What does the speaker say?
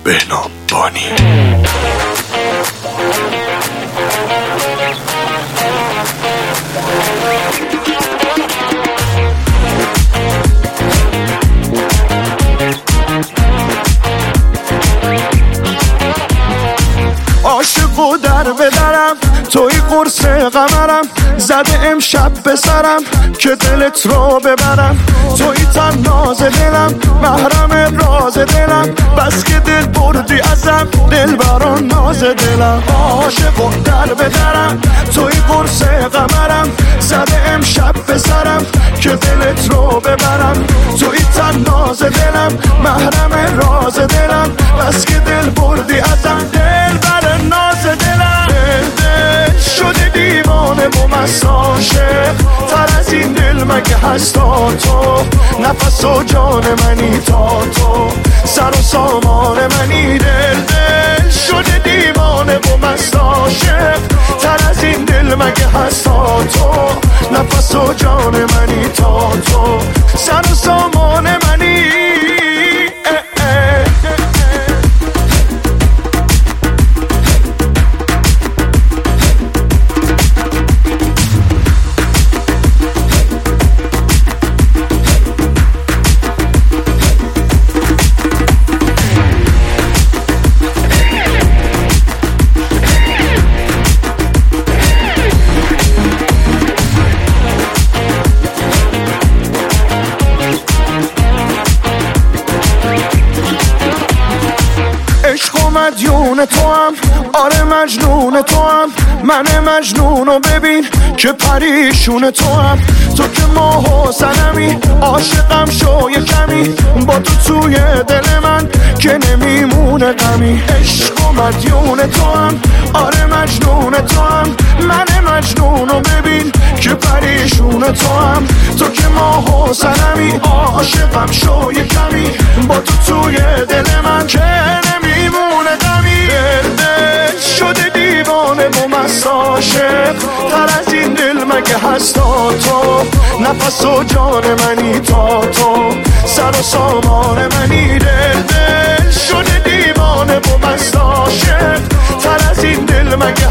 بهنام بانی. عاشقو در بدرم توی قرص قمرم، زده امشب به سرم که دلت رو ببرم. توی تناز دلم محرم راز دلم، بس که دل بردی ازم دل بران ناز دلم. عاشقو در بدرم توی قرص قمرم، زده امشب به سرم که دلت رو ببرم. توی تناز دلم محرم راز دلم، بس که دل بردی ازم دل بر ناز دلم. دل شده دیوانه و مست عاشق، تر از این دل مگه هست تا تو؟ نفس و جان منی تا تو، سر و سامان منی. دل شده دیوانه و مست عاشق، تر از این دل مگه هست تا تو؟ نفس و جان منی تا تو، سر و سامان منی. عشق و مدیون تو هم، آره مجنون تو هم، من مجنونو ببین که پریشون تو هم. تو که ماه و سنمی، عاشقم شو یه کمی، با تو توی دل من که نمیمونه غمی. عشق و مدیون تو هم، آره مجنون تو هم، من مجنونو ببین که پریشون تو هم. تو که ماه و سنمی، عاشقم شو یه کمی، با تو توی دل من که نمیمونه غمی. دل شده دیوانه و مست عاشق، تر از این دل مگه هست تا تو؟ نفس و جان منی تا تو، سر و سامان منی. دل شده دیوانه و مست عاشق، تر از این دل مگه